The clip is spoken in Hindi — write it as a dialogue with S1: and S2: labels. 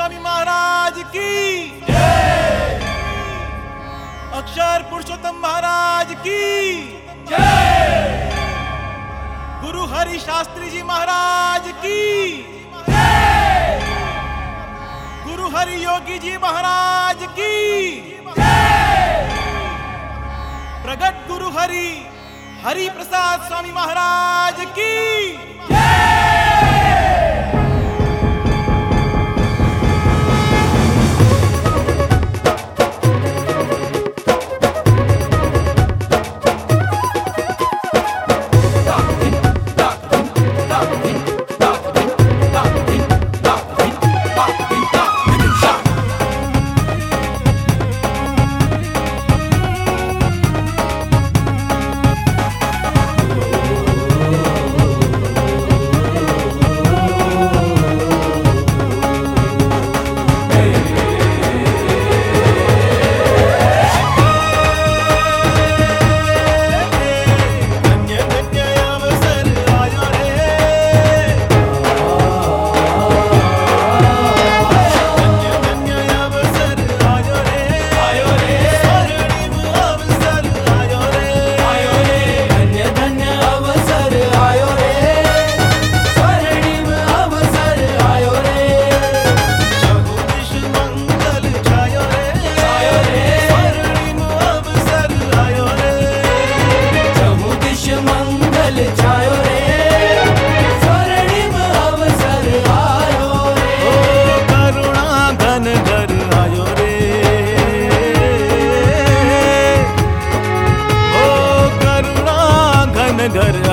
S1: स्वामी महाराज की जय। अक्षर पुरुषोत्तम महाराज की जय। गुरु हरि शास्त्री जी महाराज की जय। गुरु हरि योगी जी महाराज की जय। प्रगट गुरु हरि प्रसाद स्वामी महाराज की जय। घर